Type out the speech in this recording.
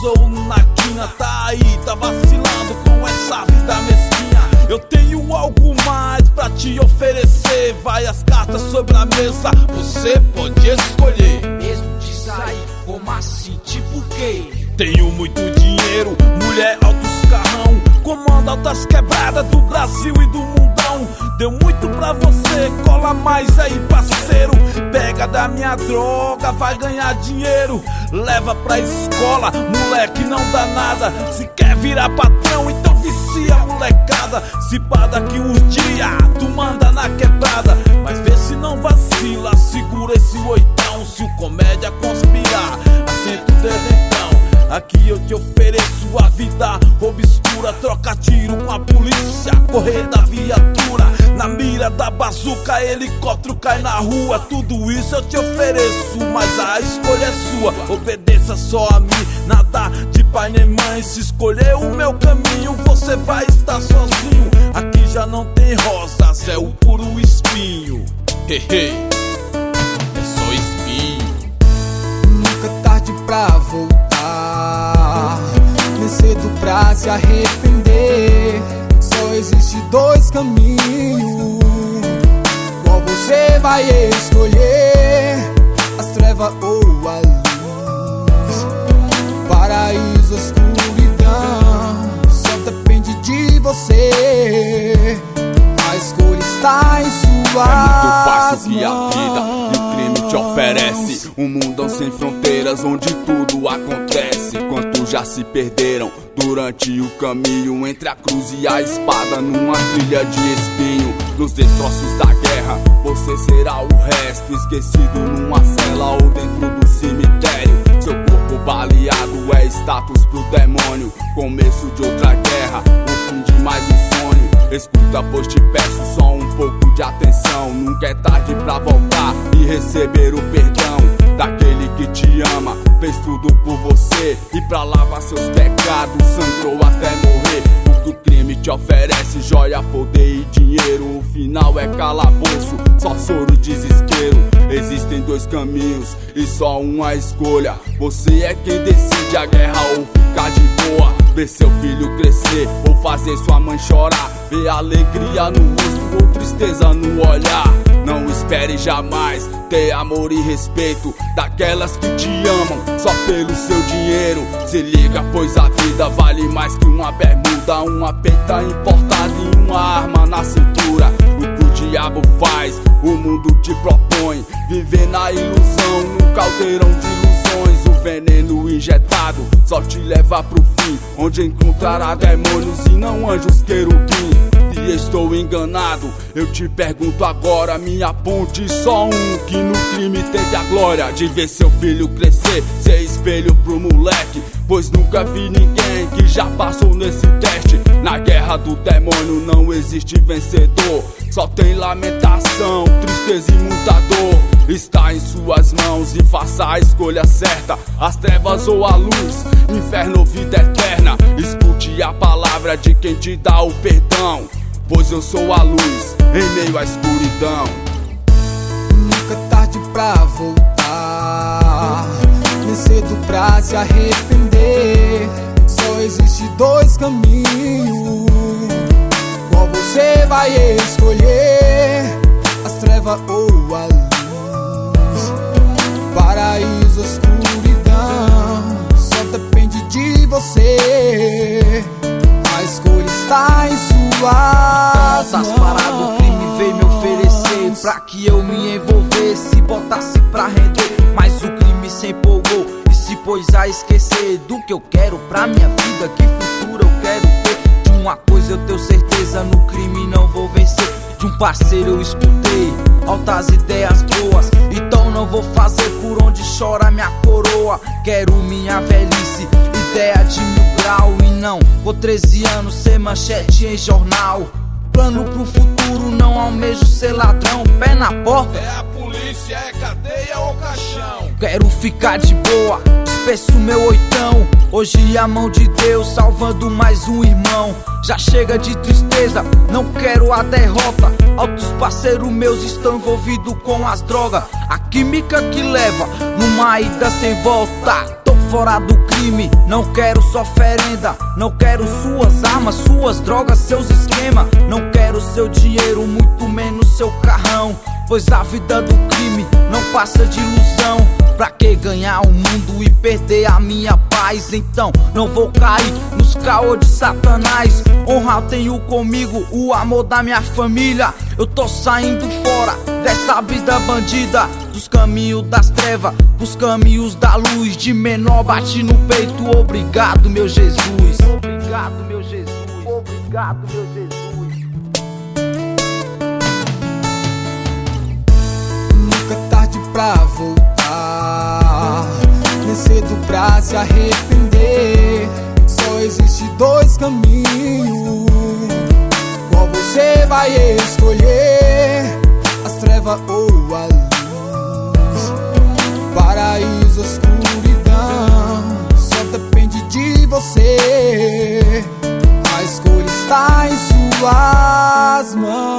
pisou na quina, tá aí, tá vacilando com essa vida mesquinha. Eu tenho algo mais pra te oferecer, várias cartas sobre a mesa, você pode escolher. Mesmo de sair, como assim, tipo o quê? Tenho muito dinheiro, mulher, altos carrão, comando altas quebradas do Brasil e do mundão. Deu muito pra você, cola mais aí, parceiro. Pega da minha droga, vai ganhar dinheiro. Leva pra escola, moleque não dá nada. Se quer virar patrão, então vicia a molecada. Se pá daqui uns dias, tu manda na quebrada. Mas vê se não vacila, segura esse oitão. Se o comédia conspirar, assenta o dedo então. Aqui eu te ofereço a vida obscura, troca tiro com a polícia, correr da viatura. Na mira da bazuca, helicóptero cai na rua. Tudo isso eu te ofereço, mas a escolha é sua. Obedeça só a mim, nada de pai nem mãe. Se escolher o meu caminho, você vai estar sozinho. Aqui já não tem rosas, é o puro espinho. Hehe, é só espinho. Nunca tarde pra voltar, nem cedo pra se arrepender. Só existe dois caminhos, qual você vai escolher? As trevas ou a luz, paraíso, escuridão, só depende de você. A escolha está em suas mãos. É muito fácil que a mãos. vida e o crime te oferece um mundão sem fronteiras, onde tudo acontece. Quantos já se perderam durante o caminho entre a cruz e a espada, numa trilha de espinho. Nos destroços da guerra, você será o resto, esquecido numa cela ou dentro do cemitério. Seu corpo baleado é status pro demônio, começo de outra guerra, o fim de mais um sonho. Escuta, pois te peço só um pouco de atenção. Nunca é tarde pra voltar e receber o perdão daquele que te ama, fez tudo por você e pra lavar seus pecados sangrou até morrer. O que o crime te oferece, joia, poder e dinheiro, o final é calabouço, só soro e desespero. Existem dois caminhos e só uma escolha, você é quem decide a guerra ou ficar de boa. Ver seu filho crescer ou fazer sua mãe chorar, ver alegria no rosto ou tristeza no olhar. Não espere jamais ter amor e respeito daquelas que te amam só pelo seu dinheiro. Se liga, pois a vida vale mais que uma bermuda, uma peita importada e uma arma na cintura. O que o diabo faz, o mundo te propõe, viver na ilusão, num caldeirão de ilusões. O veneno injetado só te leva pro fim, onde encontrará demônios e não anjos querubim. Se estou enganado, eu te pergunto agora, me aponte só um que no crime teve a glória de ver seu filho crescer, ser espelho pro moleque, pois nunca vi ninguém que já passou nesse teste. Na guerra do demônio não existe vencedor, só tem lamentação, tristeza e muita dor. Está em suas mãos e faça a escolha certa, as trevas ou a luz, inferno ou vida eterna. Escute a palavra de quem te dá o perdão, pois eu sou a luz em meio à escuridão. Nunca tarde pra voltar, nem cedo pra se arrepender. Só existe dois caminhos, qual você vai escolher? As trevas ou a luz, paraíso, escuridão, só depende de você. A escolha está em suas Essas paradas o crime veio me oferecer pra que eu me envolvesse, botasse pra render. Mas o crime se empolgou e se pôs a esquecer do que eu quero pra minha vida, que futuro eu quero ter. De uma coisa eu tenho certeza, no crime não vou vencer. De um parceiro eu escutei altas ideias boas, então não vou fazer por onde chora minha coroa. Quero minha velhice, ideia de 1000 grau, e não vou 13 anos ser manchete em jornal. Plano pro futuro, não almejo ser ladrão. Pé na porta, É a polícia, é cadeia ou caixão. quero ficar de boa, despeço meu oitão. Hoje a mão de Deus salvando mais um irmão. Já chega de tristeza, não quero a derrota. Altos parceiros meus estão envolvidos com as drogas, a química que leva numa ida sem volta. Tô fora do crime, não quero sua oferenda. Não quero suas armas, suas drogas, seus esquemas. Não quero seu dinheiro, muito menos seu carrão. Pois a vida do crime não passa de ilusão. Pra que ganhar o mundo e perder a minha paz? Então não vou cair nos caô de Satanás. Honra eu tenho comigo, o amor da minha família. Eu tô saindo fora dessa vida bandida, dos caminhos das trevas pros caminhos da luz. De menor bate no peito, obrigado meu Jesus. Obrigado meu Jesus, obrigado meu Jesus. Nunca é tarde pra voltar, nem cedo pra se arrepender. Só existe dois caminhos, qual você vai escolher? As trevas ou a luz, paraíso ou escuridão, só depende de você. A escolha está em suas mãos.